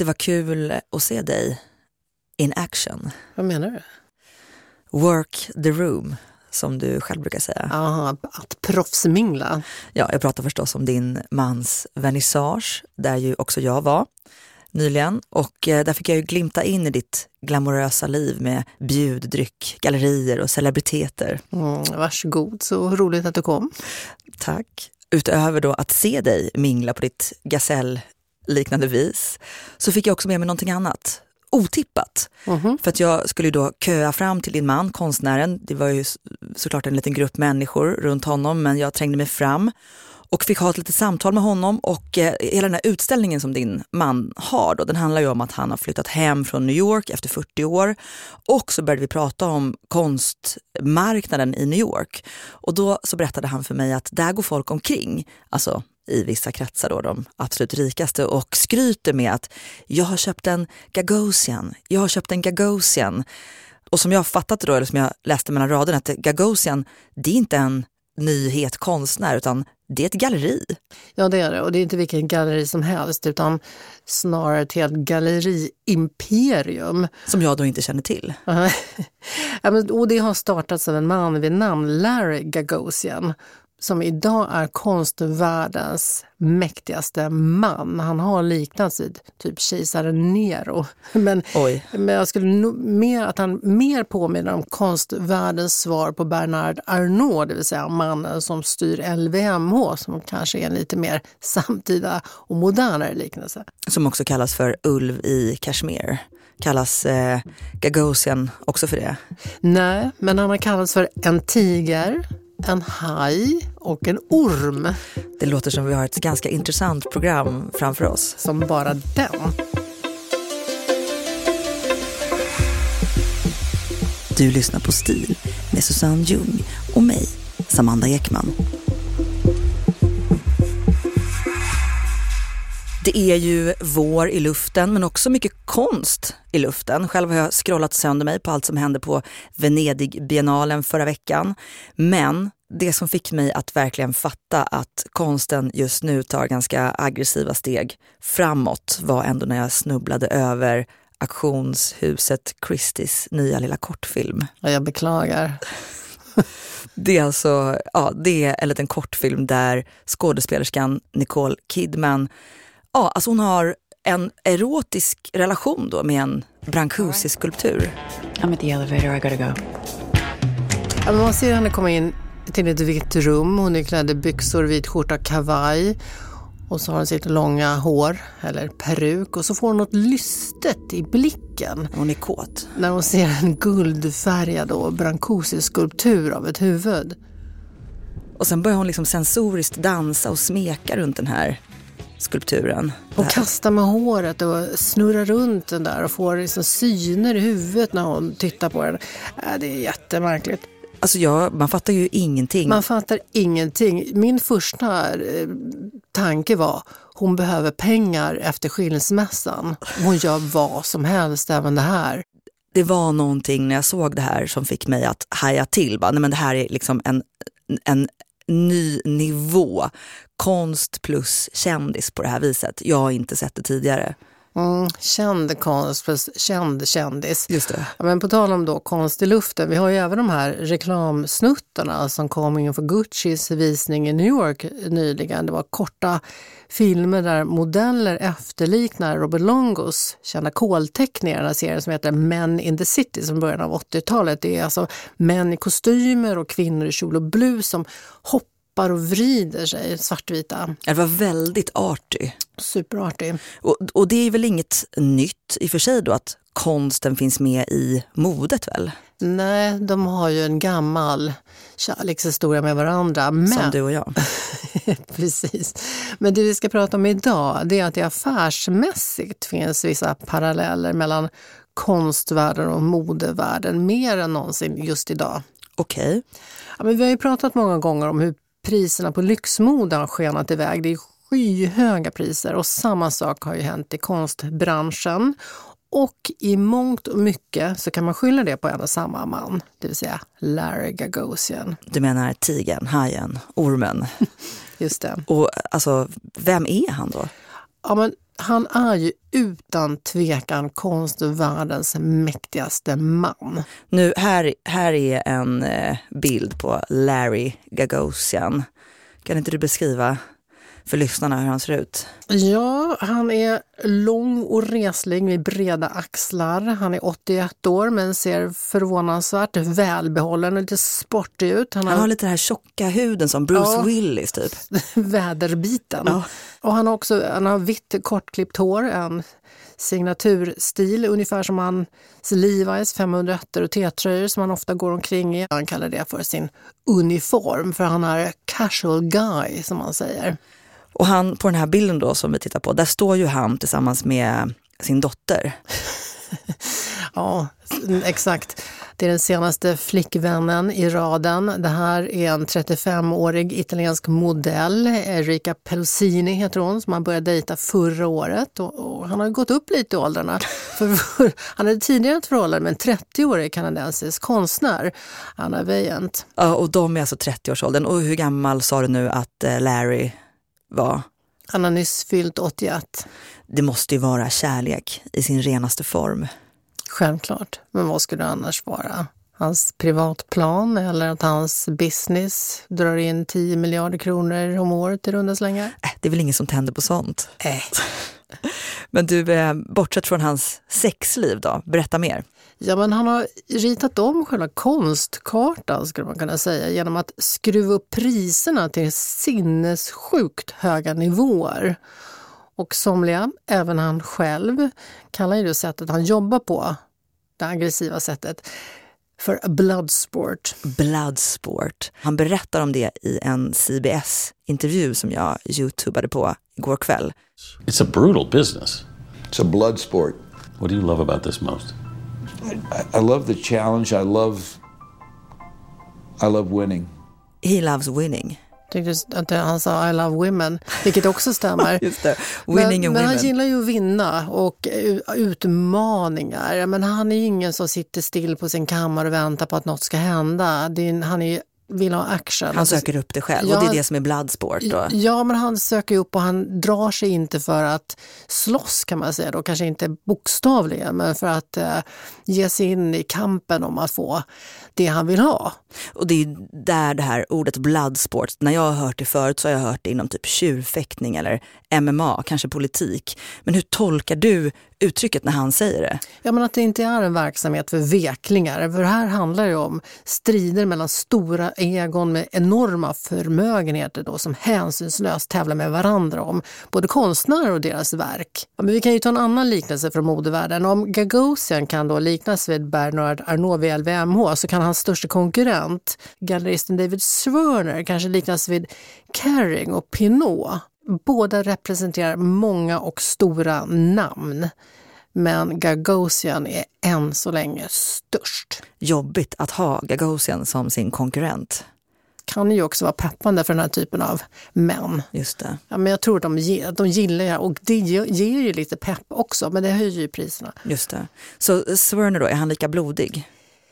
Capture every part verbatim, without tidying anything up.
det var kul att se dig in action. Vad menar du? Work the room, som du själv brukar säga. Ja, att proffsmingla. Ja, jag pratar förstås om din mans vernissage, där ju också jag var nyligen. Och eh, där fick jag ju glimta in i ditt glamorösa liv med bjuddryck, gallerier och celebriteter. Mm, varsågod, så roligt att du kom. Tack. Utöver då att se dig mingla på ditt gasell-liknande vis, så fick jag också med mig någonting annat. Otippat. Mm-hmm. För att jag skulle ju då köa fram till din man, konstnären. Det var ju såklart en liten grupp människor runt honom, men jag trängde mig fram och fick ha ett litet samtal med honom. Och eh, hela den här utställningen som din man har då, den handlar ju om att han har flyttat hem från New York efter fyrtio år. Och så började vi prata om konstmarknaden i New York. Och då så berättade han för mig att där går folk omkring, alltså i vissa kretsar då, de absolut rikaste, och skryter med att jag har köpt en Gagosian, jag har köpt en Gagosian. Och som jag har fattat då, eller som jag läste mellan raderna, att Gagosian, det är inte en nyhet konstnär, utan det är ett galleri. Ja, det är det. Och det är inte vilken galleri som helst, utan snarare ett helt galleriimperium. Som jag då inte känner till. Ja, men, och det har startats av en man vid namn Larry Gagosian, som idag är konstvärldens mäktigaste man. Han har liknats vid typ kejsaren Nero. Men, men jag skulle no- mer att han mer påminner om konstvärldens svar på Bernard Arnault, det vill säga mannen som styr L V M H, som kanske är en lite mer samtida och modernare liknelse. Som också kallas för ulv i Kashmir. Kallas eh, Gagosian också för det? Nej, men han har kallats för en tiger, en haj och en orm. Det låter som vi har ett ganska intressant program framför oss. Som bara den. Du lyssnar på Stil med Susanne Ljung och mig, Samantha Ekman. Det är ju vår i luften, men också mycket konst i luften. Själv har jag scrollat sönder mig på allt som hände på Venedig-biennalen förra veckan. Men det som fick mig att verkligen fatta att konsten just nu tar ganska aggressiva steg framåt var ändå när jag snubblade över auktionshuset Christie's nya lilla kortfilm. Ja, jag beklagar. Det är alltså, ja, det är en liten kortfilm där skådespelerskan Nicole Kidman, ja, alltså hon har en erotisk relation då med en Brancusi-skulptur. I'm at the elevator, I gotta go. Ja, man ser henne komma in till ett vitt rum. Hon är klädd i byxor, vit skjorta, kavaj. Och så har hon sitt långa hår, eller peruk. Och så får hon något lystet i blicken. Hon är kåt. När hon ser en guldfärgad och Brancusi-skulptur av ett huvud. Och sen börjar hon liksom sensoriskt dansa och smeka runt den här skulpturen. Hon kastar med håret och snurrar runt den där och får liksom syner i huvudet när hon tittar på den. Äh, det är jättemärkligt. Alltså ja, man fattar ju ingenting. Man fattar ingenting. Min första eh, tanke var, hon behöver pengar efter skilsmässan. Hon gör vad som helst, även det här. Det var någonting när jag såg det här som fick mig att haja till. Nej, men det här är liksom en, en ny nivå. Konst plus kändis på det här viset. Jag har inte sett det tidigare. Mm, känd konst plus känd kändis. Just det. Ja, men på tal om då konst i luften, vi har ju även de här reklamsnuttarna som kom inför Guccis visning i New York nyligen. Det var korta filmer där modeller efterliknar Robert Longos kända kolteckningar, den här serien som heter Men in the City som början av åttiotalet. Det är alltså män i kostymer och kvinnor i kjol och blus som hoppar och vrider sig, svartvita. Det var väldigt arty. Superartig. Och, och det är väl inget nytt i och för sig då att konsten finns med i modet väl? Nej, de har ju en gammal kärlekshistoria med varandra. Men... Som du och jag. Precis. Men det vi ska prata om idag, det är att det affärsmässigt finns vissa paralleller mellan konstvärlden och modevärlden mer än någonsin just idag. Okej. Okay. Ja, men vi har ju pratat många gånger om hur priserna på lyxmode har skenat iväg. Det är skyhöga priser och samma sak har ju hänt i konstbranschen. Och i mångt och mycket så kan man skylla det på en och samma man, det vill säga Larry Gagosian. Du menar tigern, hajen, ormen. Just det. Och alltså, vem är han då? Ja, men Han är ju utan tvekan konstvärldens mäktigaste man. Nu, här, här är en eh, bild på Larry Gagosian. Kan inte du beskriva för lyssnarna hur han ser ut? Ja, han är lång och reslig med breda axlar. Han är åttioett år men ser förvånansvärt välbehållen och lite sportig ut. Han har, han har lite den här tjocka huden som Bruce ja, Willis typ. Väderbiten. Ja. Och han har också han har vitt kortklippt hår, en signaturstil ungefär som hans Levi's femhundraett och T-tröjor som han ofta går omkring i. Han kallar det för sin uniform för han är casual guy som man säger. Och han på den här bilden då som vi tittar på, där står ju han tillsammans med sin dotter. Ja, exakt. Det är den senaste flickvännen i raden. Det här är en trettiofemårig italiensk modell. Erika Pelosini heter hon, som han började dejta förra året. Och, och han har gått upp lite i åldrarna. För, för, han hade tidigare ett förhållande med en trettioårig kanadensisk konstnär, Anna Vejent. Ja, och de är alltså trettioårsåldern. Och hur gammal sa du nu att Larry var? Han har nyss fyllt åttioett. Det måste ju vara kärlek i sin renaste form. Självklart. Men vad skulle det annars vara? Hans privatplan eller att hans business drar in tio miljarder kronor om året i runda slängar? Äh, det är väl ingen som tänder på sånt. Äh. Men du, eh, bortsett från hans sexliv då, berätta mer. Ja, men han har ritat om själva konstkartan skulle man kunna säga genom att skruva upp priserna till sinnessjukt höga nivåer. Och somliga, även han själv, kallar ju det sättet han jobbar på, det aggressiva sättet, för bloodsport. Bloodsport. Han berättar om det i en C B S-intervju som jag youtubade på igår kväll. It's a brutal business. It's a blood sport. What do you love about this most? I, I love the challenge. I love I love winning. He loves winning. Tyckte att han sa I love women, vilket också stämmer. Just det. Winning men, and men women. han gillar ju att vinna och utmaningar. Men han är ju ingen som sitter still på sin kammare och väntar på att något ska hända. Det är, han är vill ha action. Han söker upp det själv ja, och det är det som är bloodsport då. Ja, men han söker upp och han drar sig inte för att slåss kan man säga då. Kanske inte bokstavligen, men för att eh, ge sig in i kampen om att få det han vill ha. Och det är där det här ordet bloodsport, när jag har hört det förut så har jag hört det inom typ tjurfäktning eller M M A, kanske politik. Men hur tolkar du uttrycket när han säger det? Ja, men att det inte är en verksamhet för veklingar. För här handlar det om strider mellan stora egon med enorma förmögenheter då, som hänsynslöst tävlar med varandra om både konstnärer och deras verk. Ja, men vi kan ju ta en annan liknelse från modevärlden. Om Gagosian kan då liknas vid Bernard Arnault vid L V M H så kan hans största konkurrent, galleristen David Zwirner, kanske liknas vid Kering och Pinot. Båda representerar många och stora namn, men Gagosian är än så länge störst. Jobbigt att ha Gagosian som sin konkurrent. Kan ju också vara peppande för den här typen av män. Just det. Ja, men jag tror att de, de gillar det och det ger ju lite pepp också, men det höjer ju priserna. Just det. Så Zwirner då, är han lika blodig?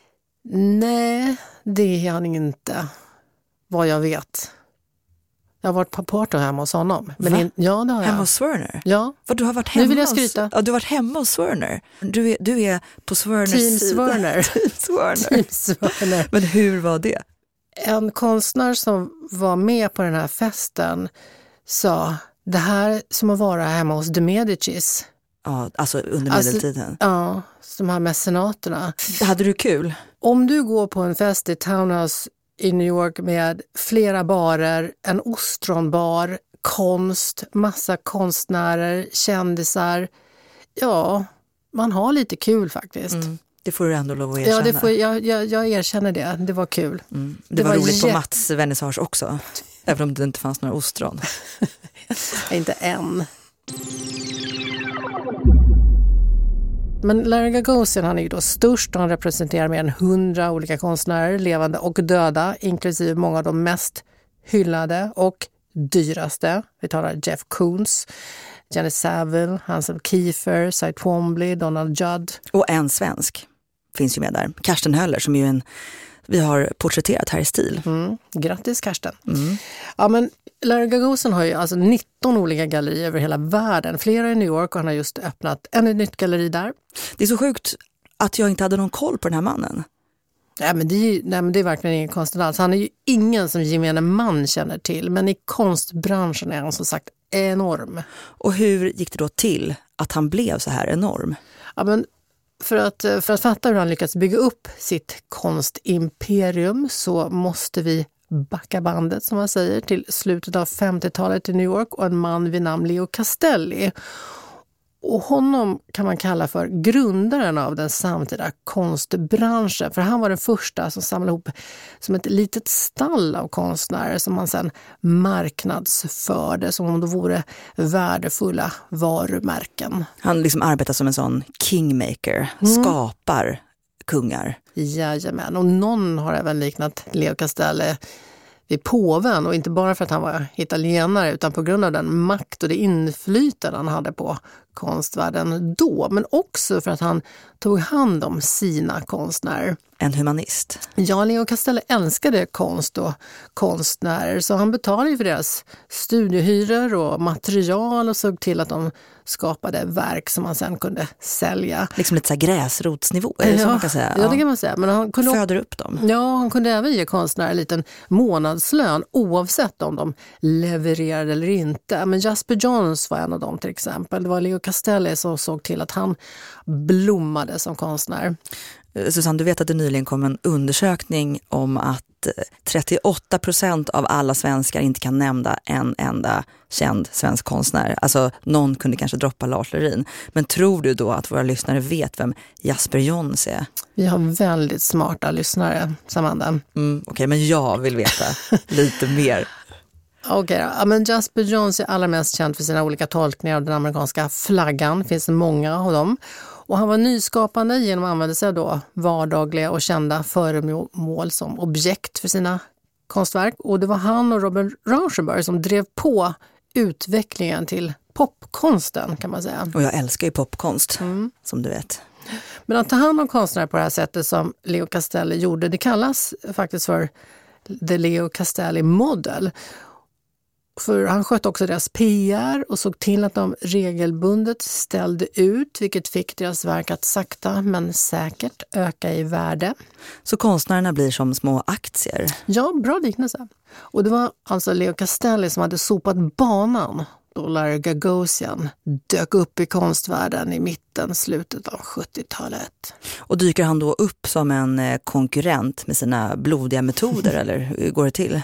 Nej, det är han inte. Vad jag vet. Jag har varit på party hemma hos honom. Men in, ja, det har jag. Hemma hos Zwirner? Ja. För du har varit hemma nu vill jag skryta. Hos, ja, du har varit hemma hos Zwirner. Du är, du är på Zwirners Team sida. Zwirner. Team Zwirner. Team Zwirner. Men hur var det? En konstnär som var med på den här festen sa det här som att vara hemma hos de Medicis. Ja, alltså under alltså, medeltiden. Ja, de här mecenaterna. Hade du kul? Om du går på en fest i Townhouse i New York med flera barer, en ostronbar, konst, massa konstnärer, kändisar. Ja, man har lite kul faktiskt. Mm. Det får du ändå lov att erkänna. Ja, det får, jag, jag, jag erkänner det. Det var kul. Mm. Det, det var, var roligt jä- på Mats vernissage också. Även om det inte fanns några ostron. Inte än. Men Larry Gagosian, han är ju då störst och han representerar mer än hundra olika konstnärer, levande och döda, inklusive många av de mest hyllade och dyraste. Vi talar Jeff Koons, Jenny Saville, Hansel Kiefer, Cy Twombly, Donald Judd. Och en svensk finns ju med där. Karsten Höller som är ju en vi har porträtterat här i stil. Mm. Grattis Karsten. Mm. Ja, men Larry Gagosian har ju alltså nitton olika gallerier över hela världen. Flera i New York och han har just öppnat en nytt galleri där. Det är så sjukt att jag inte hade någon koll på den här mannen. Nej, men det är, ju, nej, men det är verkligen ingen konstigt alls. Han är ju ingen som gemene man känner till. Men i konstbranschen är han som sagt enorm. Och hur gick det då till att han blev så här enorm? Ja, men för att, för att fatta hur han lyckats bygga upp sitt konstimperium så måste vi backa bandet, som man säger, till slutet av femtiotalet i New York och en man vid namn Leo Castelli. Och honom kan man kalla för grundaren av den samtida konstbranschen. För han var den första som samlade ihop som ett litet stall av konstnärer som man sedan marknadsförde som om det vore värdefulla varumärken. Han liksom arbetar som en sån kingmaker, mm. skapar kungar. Jajamän, och någon har även liknat Leo Castelli vid påven, och inte bara för att han var italienare utan på grund av den makt och det inflytande han hade på konstvärlden då, men också för att han tog hand om sina konstnärer. En humanist. Ja, Leo Castelli älskade konst och konstnärer, så han betalade för deras studiehyror och material och såg till att de skapade verk som man sen kunde sälja. Liksom lite så här gräsrotsnivå, är det ja, så man kan säga? Ja, det kan man säga. Men han kunde, föder upp dem. Ja, han kunde även ge konstnärer en liten månadslön oavsett om de levererade eller inte. Men Jasper Johns var en av dem till exempel. Det var Leo Castelli som såg till att han blommade som konstnär. Susanne, du vet att det nyligen kom en undersökning om att trettioåtta procent av alla svenskar inte kan nämna en enda känd svensk konstnär. Alltså någon kunde kanske droppa Lars Lerin. Men tror du då att våra lyssnare vet vem Jasper Johns är? Vi har väldigt smarta lyssnare, Samanda. Mm, Okej, okay, men jag vill veta lite mer. Okej, okay, ja, men Jasper Johns är allra mest känd för sina olika tolkningar av den amerikanska flaggan. Det finns många av dem. Och han var nyskapande genom att använda sig av då vardagliga och kända föremål som objekt för sina konstverk. Och det var han och Robert Rauschenberg som drev på utvecklingen till popkonsten, kan man säga. Och jag älskar ju popkonst, mm. som du vet. Men att ta hand om konstnärer på det här sättet som Leo Castelli gjorde, det kallas faktiskt för The Leo Castelli Model. För han sköt också deras P R och såg till att de regelbundet ställde ut, vilket fick deras verk att sakta men säkert öka i värde. Så konstnärerna blir som små aktier? Ja, bra liknelse. Och det var alltså Leo Castelli som hade sopat banan då Larry Gagosian dök upp i konstvärlden i mitten, slutet av sjuttiotalet. Och dyker han då upp som en konkurrent med sina blodiga metoder, eller hur går det till?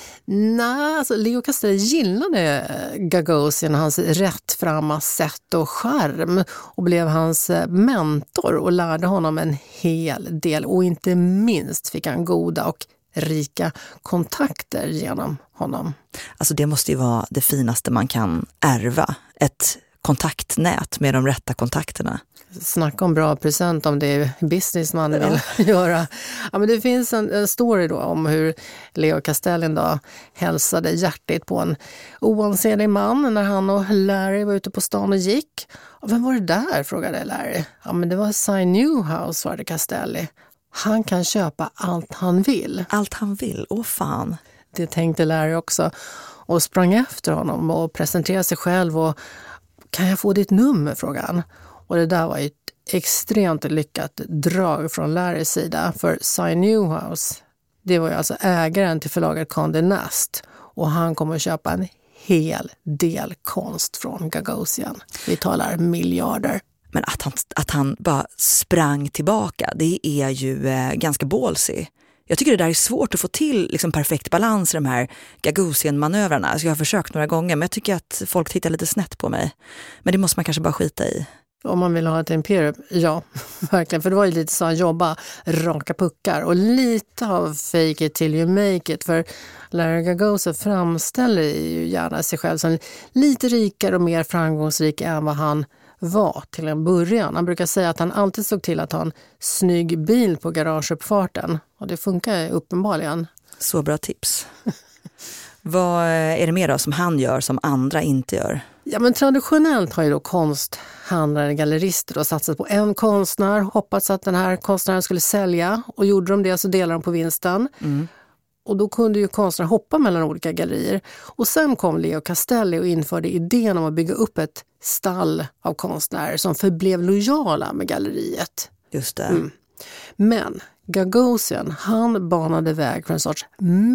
Nej, alltså Leo Castelli gillade Gagosian, hans rättframma sätt och charm, och blev hans mentor och lärde honom en hel del. Och inte minst fick han goda och rika kontakter genom honom. Alltså det måste ju vara det finaste man kan ärva. Ett kontaktnät med de rätta kontakterna. Snacka om bra present om det är business man vill ja. göra. Ja, men det finns en, en story då om hur Leo Castelli då hälsade hjärtigt på en oansenlig man när han och Larry var ute på stan och gick. Och vem var det där, frågade Larry. Ja, men det var Cy Newhouse, svarade Castelli. Han kan köpa allt han vill. Allt han vill? Åh fan. Det tänkte Larry också och sprang efter honom och presenterade sig själv och kan jag få ditt nummer, frågade han. Och det där var ett extremt lyckat drag från Larrys sida, för Cy Newhouse, det var ju alltså ägaren till förlaget Condé Nast, och han kommer att köpa en hel del konst från Gagosian. Vi talar miljarder. Men att han, att han bara sprang tillbaka, det är ju eh, ganska ballsy. Jag tycker det där är svårt att få till liksom perfekt balans i de här Gagosian-manövrarna. Alltså jag har försökt några gånger, men jag tycker att folk tittar lite snett på mig. Men det måste man kanske bara skita i. Om man vill ha ett imperium, ja, verkligen. För det var ju lite så att jobba raka puckar och lite av fake it till you make it. För Larry Gagosian framställer ju gärna sig själv som lite rikare och mer framgångsrik än vad han var till en början. Han brukar säga att han alltid såg till att ha en snygg bil på garageuppfarten. Och det funkar uppenbarligen. Så bra tips. Vad är det mer då som han gör som andra inte gör? Ja, men traditionellt har ju då konsthandlare, gallerister då satsat på en konstnär, hoppats att den här konstnären skulle sälja, och gjorde de det så delar de på vinsten. Mm. Och då kunde ju konstnären hoppa mellan olika gallerier. Och sen kom Leo Castelli och införde idén om att bygga upp ett stall av konstnärer som förblev lojala med galleriet. Just det. Mm. Men Gagosian, han banade väg för en sorts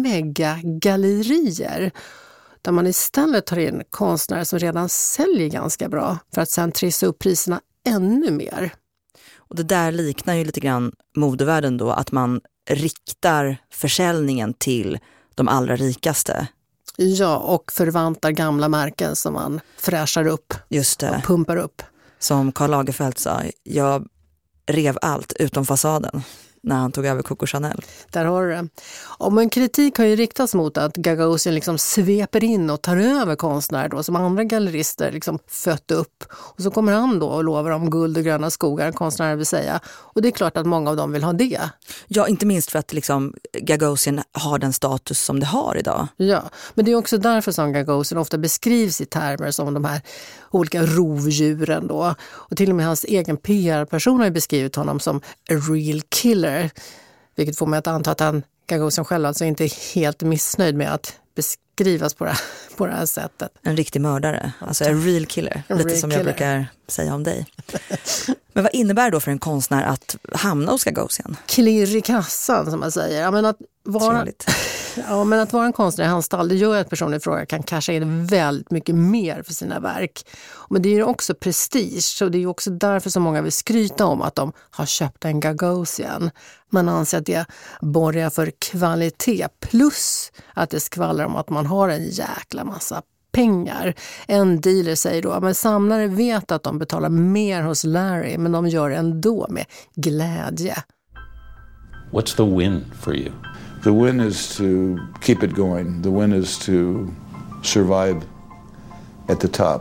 megagallerier där man istället tar in konstnärer som redan säljer ganska bra för att sen trissa upp priserna ännu mer. Och det där liknar ju lite grann modevärlden då, att man riktar försäljningen till de allra rikaste. Ja, och förvantar gamla märken som man fräschar upp. Just det. Och pumpar upp. Som Karl Lagerfeld sa, jag rev allt utom fasaden när han tog över Coco Chanel. Där har du det. Och men kritik har ju riktats mot att Gagosian liksom sveper in och tar över konstnärer då, som andra gallerister liksom fött upp. Och så kommer han då och lovar om guld och gröna skogar, konstnärer vill säga. Och det är klart att många av dem vill ha det. Ja, inte minst för att liksom Gagosian har den status som det har idag. Ja, men det är också därför som Gagosian ofta beskrivs i termer som de här olika rovdjuren då. Och till och med hans egen P R-person har ju beskrivit honom som a real killer. Vilket får mig att anta att han, Gagosian själv, alltså inte är helt missnöjd med att beskrivas på det, på det här sättet. En riktig mördare, alltså en real killer. En lite real som killer. Jag brukar säga om dig. Men vad innebär det då för en konstnär att hamna hos Gagosian? Klirr i kassan, som man säger. Ja, men att vara, ja, men att vara en konstnär i hans stall, det gör att personen i fråga kan casha in väldigt mycket mer för sina verk. Men det är ju också prestige, så det är ju också därför så många vill skryta om att de har köpt en Gagosian. Man anser att det borgar för kvalitet, plus att det skvallrar om att man har en jäkla massa pengar. En dealer säger då, men samlare vet att de betalar mer hos Larry, men de gör ändå med glädje. What's the win for you? The win is to keep it going. The win is to survive at the top.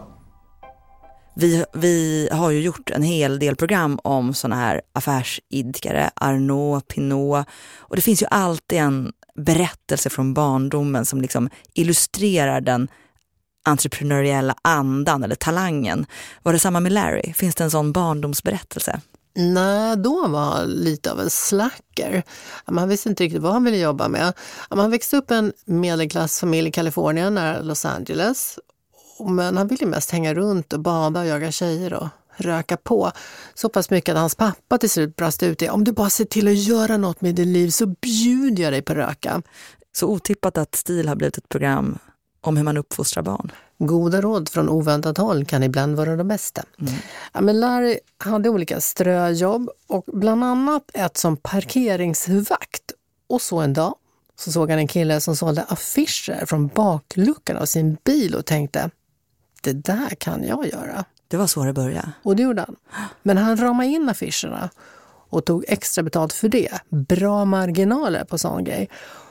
Vi, vi har ju gjort en hel del program om såna här affärsidkare, Arnault, Pinault, och det finns ju alltid en berättelse från barndomen som liksom illustrerar den entreprenöriella andan eller talangen. Var det samma med Larry? Finns det en sån barndomsberättelse? Nej, då var han lite av en slacker. Man visste inte riktigt vad han ville jobba med. Han växte upp i en medelklassfamilj i Kalifornien, nära Los Angeles. Men han ville mest hänga runt och bada och jaga tjejer och röka på. Så pass mycket att hans pappa till slut brast ut i: om du bara ser till att göra något med ditt liv så bjuder jag dig på röka. Så otippat att Stil har blivit ett program om hur man uppfostrar barn. Goda råd från oväntat håll kan ibland vara det bästa. Mm. Ja, men Larry hade olika ströjobb och bland annat ett som parkeringsvakt. Och så en dag så såg han en kille som sålde affischer från bakluckan av sin bil och tänkte: det där kan jag göra. Det var så det började. Och det gjorde han. Men han ramade in affischerna och tog extra betalt för det. Bra marginaler på sån grej.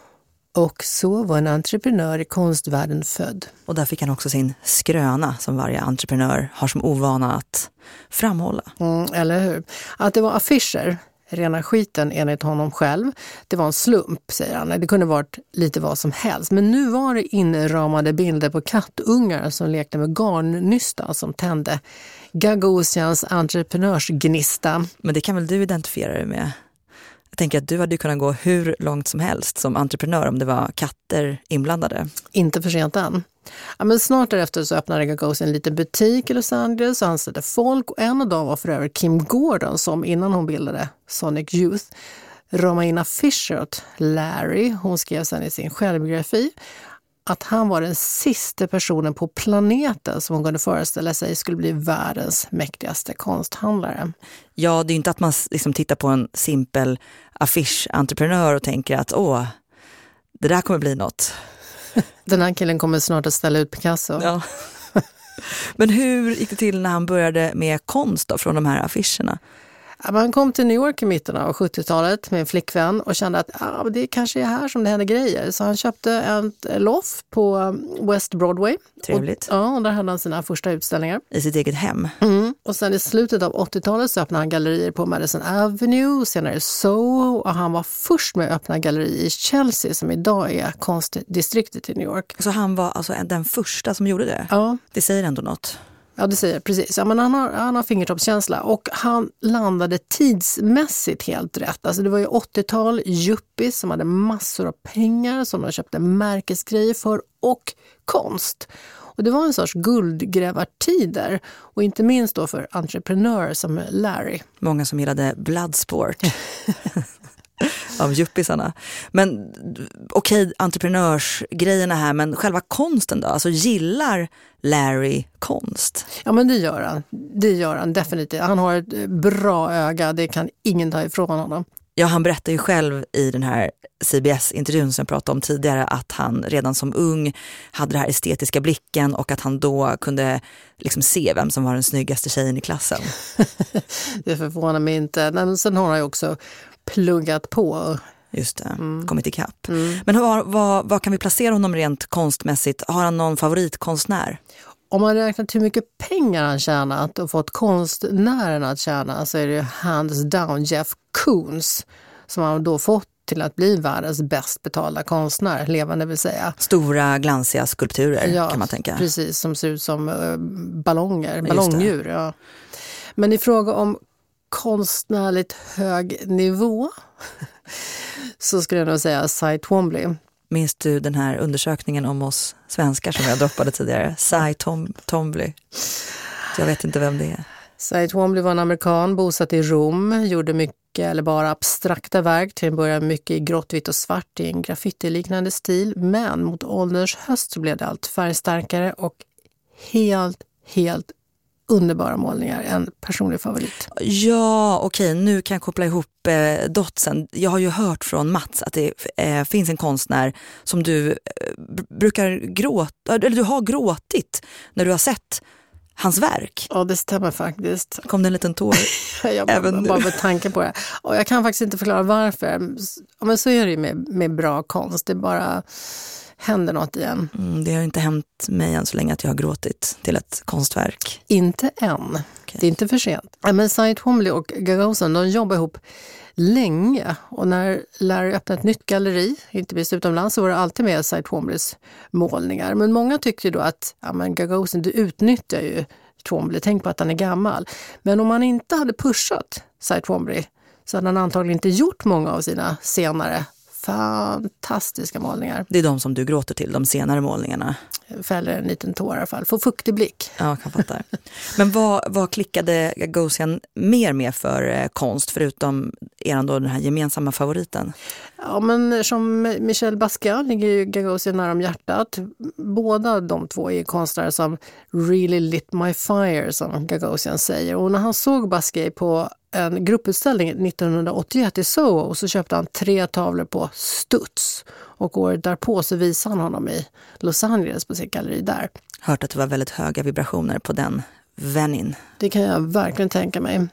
Och så var en entreprenör i konstvärlden född. Och där fick han också sin skröna som varje entreprenör har som ovana att framhålla. Mm, eller hur? Att det var affischer, rena skiten enligt honom själv. Det var en slump, säger han. Det kunde varit lite vad som helst. Men nu var det inramade bilder på kattungar som lekte med garnnystan som tände Gagosians entreprenörsgnista. Men det kan väl du identifiera dig med? Jag tänker att du hade kunnat gå hur långt som helst som entreprenör om det var katter inblandade. Inte för sent än. Ja, men snart därefter så öppnade Gagosian en liten butik i Los Angeles och anställde folk. Och en av dem var för övrigt Kim Gordon som innan hon bildade Sonic Youth ramade in affischer åt Larry. Hon skrev sedan i sin självbiografi att han var den sista personen på planeten som hon kunde föreställa sig skulle bli världens mäktigaste konsthandlare. Ja, det är inte att man liksom tittar på en simpel affischentreprenör och tänker att åh, det där kommer bli något. Den här killen kommer snart att ställa ut Picasso. Ja. Men hur gick det till när han började med konst då, från de här affischerna? Man kom till New York i mitten av sjuttiotalet med en flickvän och kände att ah, det kanske är här som det händer grejer. Så han köpte ett loft på West Broadway. Trevligt. Och, ja, och där hade han sina första utställningar. I sitt eget hem. Mm. Och sen i slutet av åttiotalet så öppnade han gallerier på Madison Avenue, senare Soho, och han var först med att öppna galleri i Chelsea som idag är konstdistriktet i New York. Så han var alltså den första som gjorde det? Ja. Det säger ändå något. Ja, det säger precis. Ja, men han har, han har fingertoppskänsla och han landade tidsmässigt helt rätt. Alltså det var ju åttiotal yuppies som hade massor av pengar som de köpte märkesgrejer för och konst. Och det var en sorts guldgrävartider och inte minst då för entreprenörer som Larry. Många som gillade Bloodsport. Av yuppisarna. Men okej, okay, entreprenörsgrejerna här, men själva konsten då? Alltså gillar Larry konst? Ja, men det gör han. Det gör han definitivt. Han har ett bra öga, det kan ingen ta ifrån honom. Ja, han berättar ju själv i den här C B S-intervjun som jag pratade om tidigare att han redan som ung hade den här estetiska blicken och att han då kunde liksom se vem som var den snyggaste tjejen i klassen. Det förvånar mig inte. Men sen har han ju också pluggat på. Just det, mm. kommit ikapp. Mm. Men vad, vad, vad kan vi placera honom rent konstmässigt? Har han någon favoritkonstnär? Om man räknat hur mycket pengar han tjänat och fått konstnärerna att tjäna så är det hands down Jeff Koons som han då fått till att bli världens bäst betalda konstnär, levande vill säga. Stora glansiga skulpturer ja, kan man tänka. Precis, som ser ut som uh, ballonger, ballongdjur. Ja. Men i fråga om konstnärligt hög nivå så skulle jag nog säga Cy Twombly. Minns du den här undersökningen om oss svenskar som jag droppade tidigare? Cy Tom, Twombly. Jag vet inte vem det är. Cy Twombly var en amerikan, bosatt i Rom, gjorde mycket eller bara abstrakta verk, till en början mycket i grått, vitt och svart i en graffiti-liknande stil, men mot ålders höst så blev det allt färgstarkare och helt, helt underbara målningar, en personlig favorit. Ja, okej, nu kan jag koppla ihop eh, dotsen. Jag har ju hört från Mats att det eh, finns en konstnär som du eh, brukar gråta, eller du har gråtit när du har sett hans verk. Ja, det stämmer faktiskt. Kom det en liten tår? jag bara, Även bara med tanken på det. Och jag kan faktiskt inte förklara varför. Men så är det ju med, med bra konst. Det bara händer något igen. Mm, det har inte hänt mig än så länge att jag har gråtit till ett konstverk. Inte än. Okay. Det är inte för sent. Men Cy Twombly och Gagosian, de jobbar ihop länge. Och när Larry öppnade ett nytt galleri, inte minst utomlands, så var det alltid med Cy Twomblys målningar. Men många tyckte ju då att ja, men Gagosian, du utnyttjar ju Twombly. Tänk på att han är gammal. Men om man inte hade pushat Cy Twombly så hade han antagligen inte gjort många av sina senare fantastiska målningar. Det är de som du gråter till, de senare målningarna. Fäller en liten tår i alla fall. Får fuktig blick. Ja, jag kan fatta. Men vad, vad klickade Gagosian mer med för eh, konst förutom eran då den här gemensamma favoriten? Ja, men som Michel Basquiat ligger ju Gagosian nära om hjärtat. Båda de två är konstnärer som really lit my fire, som Gagosian säger. Och när han såg Basquiat på en grupputställning nittonhundraåttioett i Soho så köpte han tre tavlor på studs. Och året därpå så visade han honom i Los Angeles på sitt galleri där. Hört att det var väldigt höga vibrationer på den vänin. Det kan jag verkligen tänka mig.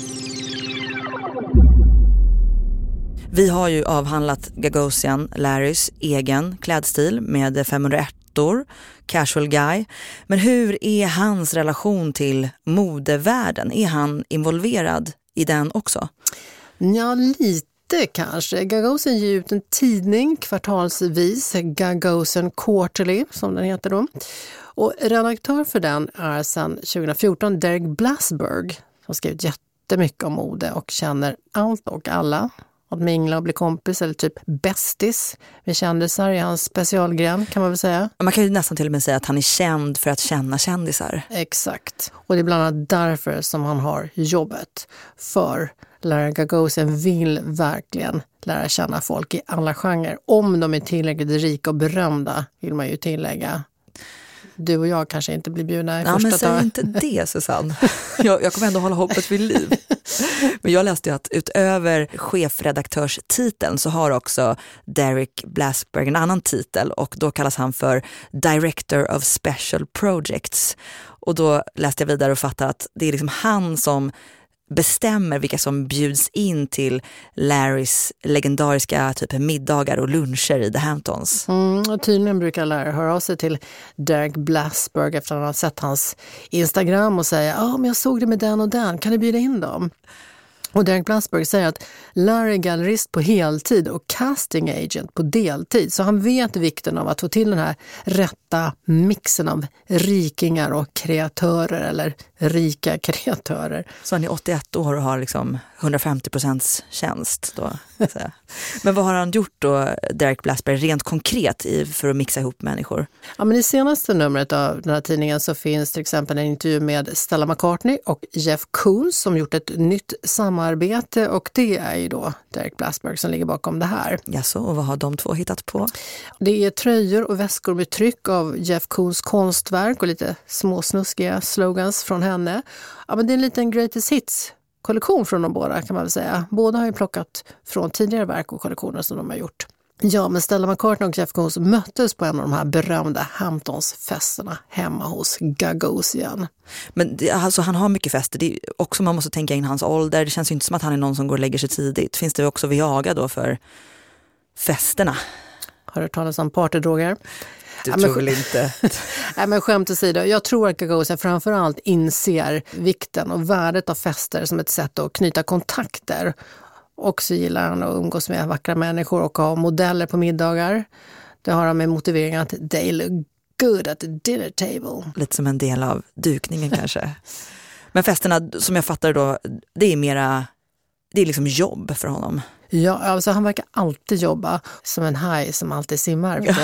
Vi har ju avhandlat Gagosian, Larrys egen klädstil med femhundraettor, casual guy. Men hur är hans relation till modevärlden? Är han involverad i den också? Ja, lite kanske. Gagosian ger ut en tidning kvartalsvis, Gagosian Quarterly som den heter då. Och redaktör för den är sedan tjugohundrafjorton Derek Blasberg som skrivit jättemycket om mode och känner allt och alla. Att mingla och bli kompis eller typ bästis med kändisar i hans specialgren kan man väl säga. Man kan ju nästan till och med säga att han är känd för att känna kändisar. Exakt. Och det är bland annat därför som han har jobbet. För Larry Gagosian vill verkligen lära känna folk i alla genrer. Om de är tillräckligt rika och berömda vill man ju tillägga. Du och jag kanske inte blir bjudna i ja, första men säg taget. inte det, Susanne. Jag, jag kommer ändå hålla hoppet vid liv. Men jag läste ju att utöver chefredaktörstiteln så har också Derek Blasberg en annan titel. Och då kallas han för Director of Special Projects. Och då läste jag vidare och fattade att det är liksom han som bestämmer vilka som bjuds in till Larrys legendariska typ middagar och luncher i The Hamptons. Mm, och tydligen brukar Larry höra av sig till Derek Blasberg efter att han har sett hans Instagram och säga ja, ah, men jag såg det med den och den, kan du bjuda in dem? Och Derek Blasberg säger att Larry är gallerist på heltid och casting agent på deltid. Så han vet vikten av att få till den här rätta mixen av rikingar och kreatörer eller rika kreatörer. Så han är åttioett år och har liksom hundrafemtio procents tjänst då. Men vad har han gjort då, Derek Blasberg, rent konkret i, för att mixa ihop människor? Ja, men i senaste numret av den här tidningen så finns till exempel en intervju med Stella McCartney och Jeff Koons som gjort ett nytt samarbete, och det är ju då Derek Blasberg som ligger bakom det här. Jaså, och vad har de två hittat på? Det är tröjor och väskor med tryck av Jeff Koons konstverk och lite småsnuskiga slogans från henne. Ja, men det är en liten greatest hits kollektion från de båda, kan man väl säga. Båda har ju plockat från tidigare verk och kollektioner som de har gjort. Ja, men Stella McCartney och Jeff Koons möttes på en av de här berömda Hamptons-festerna hemma hos Gagosian. Men det, alltså, han har mycket fester. Det är också, man måste tänka in hans ålder. Det känns ju inte som att han är någon som går och lägger sig tidigt. Finns det också Viaga då för festerna? Har du talat om partydroger? Du ja, tror väl inte? Nej, men skämt åsido. Jag tror att Gagosian framförallt inser vikten och värdet av fester som ett sätt att knyta kontakter. Och så gillar han att umgås med vackra människor och ha modeller på middagar. Det har han med motiveringen att they look good at the dinner table. Lite som en del av dukningen kanske. Men festerna, som jag fattar då, det är mera, det är liksom jobb för honom. Ja, alltså han verkar alltid jobba som en haj som alltid simmar. Ja.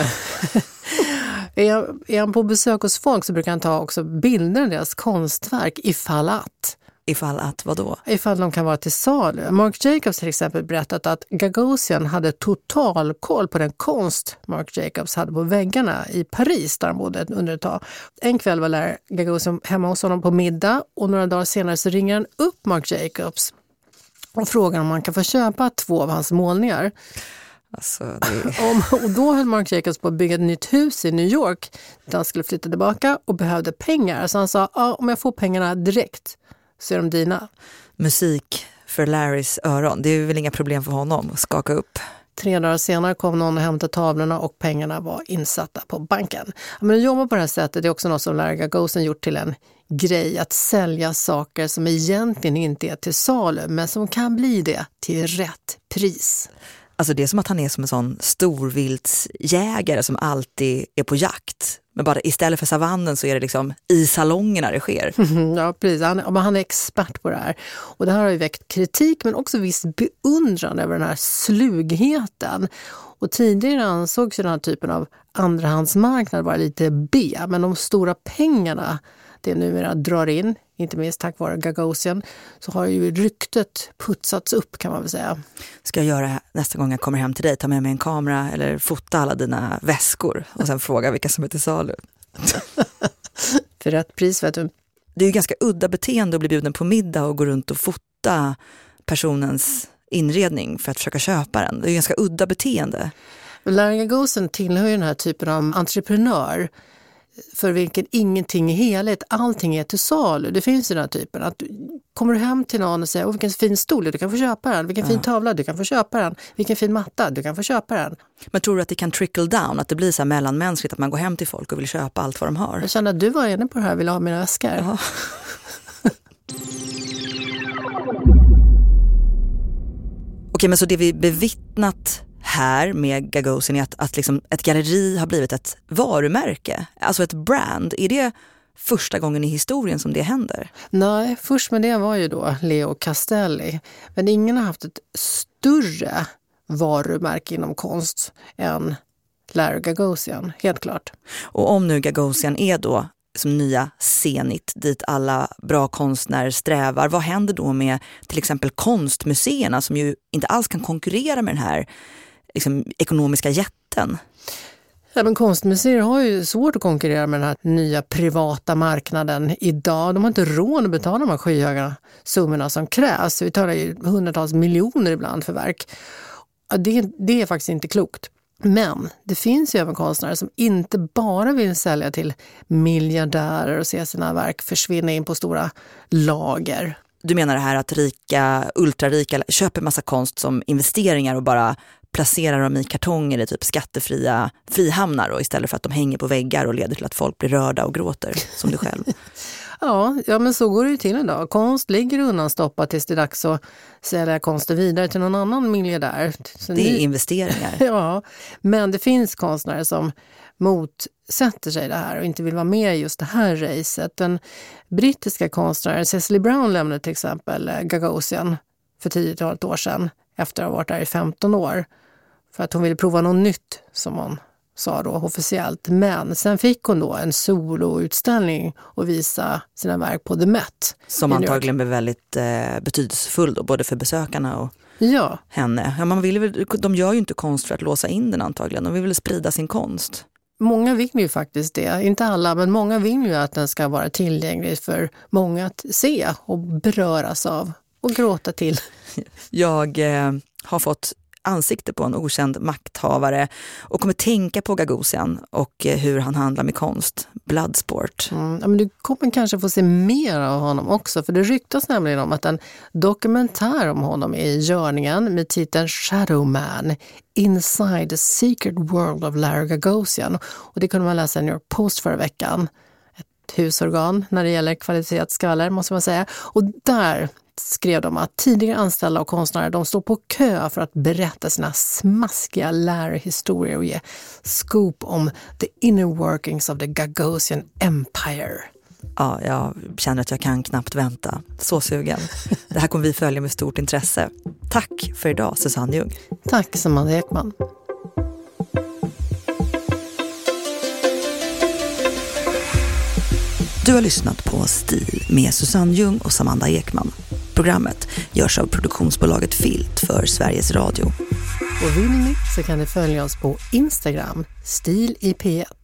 är, är han på besök hos folk så brukar han ta också bilder av deras konstverk ifall att. Ifall att, vad då? Ifall de kan vara till salu. Marc Jacobs till exempel berättat att Gagosian hade total koll på den konst Marc Jacobs hade på väggarna i Paris där han bodde under ett tag. En kväll var Larry Gagosian hemma hos honom på middag och några dagar senare så ringer han upp Marc Jacobs och frågar om man kan få köpa två av hans målningar. Alltså, det... om, och då höll Marc Jacobs på att bygga ett nytt hus i New York där han skulle flytta tillbaka och behövde pengar. Så han sa, ah, om jag får pengarna direkt så är de dina. Musik för Larrys öron, det är väl inga problem för honom att skaka upp. Tre dagar senare kom någon och hämtade tavlorna och pengarna var insatta på banken. Men att jobba på det här sättet är också något som Larry Gagosian gjort till en grej. Att sälja saker som egentligen inte är till salu men som kan bli det till rätt pris. Alltså det är som att han är som en sån storviltsjägare som alltid är på jakt. Men bara istället för savannen så är det liksom i salongerna det sker. Ja, precis. Han, han är expert på det här. Och det här har ju väckt kritik men också viss beundran över den här slugheten. Och tidigare ansågs ju den här typen av andrahandsmarknad vara lite B. Men de stora pengarna det numera drar in, inte minst tack vare Gagosian, så har ju ryktet putsats upp kan man väl säga. Ska jag göra nästa gång jag kommer hem till dig? Ta med mig en kamera eller fota alla dina väskor och sen fråga vilka som är till salu. För rätt pris, vet du. Det är ju ganska udda beteende att bli bjuden på middag och gå runt och fota personens inredning för att försöka köpa den. Det är ju ganska udda beteende. Larry Gagosian tillhör ju den här typen av entreprenör för vilken ingenting är heligt, allting är till salu. Det finns ju den här typen att kommer du hem till någon och säger, åh vilken fin stol, du kan få köpa den. Vilken ja. fin tavla, du kan få köpa den. Vilken fin matta, du kan få köpa den. Men tror du att det kan trickle down, att det blir så här mellanmänskligt, att man går hem till folk och vill köpa allt vad de har? Jag känner att du var inne på det här, vill ha mina väskor. Ja. Okej, men så det vi bevittnat här med Gagosian är att, att liksom ett galleri har blivit ett varumärke, alltså ett brand. Är det första gången i historien som det händer? Nej, först med det var ju då Leo Castelli. Men ingen har haft ett större varumärke inom konst än Larry Gagosian, helt klart. Och om nu Gagosian är då som nya Zenit dit alla bra konstnärer strävar, vad händer då med till exempel konstmuseerna som ju inte alls kan konkurrera med den här liksom, ekonomiska jätten? Ja, men konstmuseer har ju svårt att konkurrera med den här nya privata marknaden idag. De har inte råd att betala de här skyhöga summorna som krävs. Vi talar ju hundratals miljoner ibland för verk. Ja, det, det är faktiskt inte klokt. Men det finns ju även konstnärer som inte bara vill sälja till miljardärer och se sina verk försvinna in på stora lager. Du menar det här att rika, ultrarika köper massa konst som investeringar och bara placerar dem i kartonger i typ skattefria frihamnar och istället för att de hänger på väggar och leder till att folk blir rörda och gråter, som du själv. Ja, ja, men så går det ju till idag. Konst ligger undanstoppat tills det är dags att sälja konsten vidare till någon annan miljardär. Så det är nu... investeringar. Ja, men det finns konstnärer som motsätter sig det här och inte vill vara med i just det här racet. Den brittiska konstnären Cecily Brown lämnade till exempel Gagosian för tiotalet år sedan efter att ha varit där i femton år. För att hon ville prova något nytt, som hon sa då officiellt. Men sen fick hon då en soloutställning och visa sina verk på The Met. Som antagligen blev väldigt eh, betydelsefull då, både för besökarna och ja. henne. Ja, man vill väl, de gör ju inte konst för att låsa in den antagligen. De vill väl sprida sin konst. Många vill ju faktiskt det. Inte alla, men många vill ju att den ska vara tillgänglig för många att se och beröras av och gråta till. Jag eh, har fått ansikte på en okänd makthavare och kommer tänka på Gagosian och eh, hur han handlar med konst. Bloodsport. Mm, ja, men du kommer kanske få se mer av honom också, för det ryktas nämligen om att en dokumentär om honom är i görningen med titeln Shadow Man, Inside the Secret World of Larry Gagosian. Och det kunde man läsa i New York Post förra veckan. Ett husorgan när det gäller kvalitetsskvaller, måste man säga. Och där skrev de att tidigare anställda och konstnärer, de står på kö för att berätta sina smaskiga Larry-historier och ge scoop om the inner workings of the Gagosian Empire. Ja, jag känner att jag kan knappt vänta. Så sugen. Det här kommer vi följa med stort intresse. Tack för idag, Susanne Ljung. Tack, Samanda Ekman. Du har lyssnat på Stil med Susanne Ljung och Samanda Ekman. Programmet görs av produktionsbolaget Filt för Sveriges Radio. Och vill ni så kan ni följa oss på Instagram, Stil i P ett.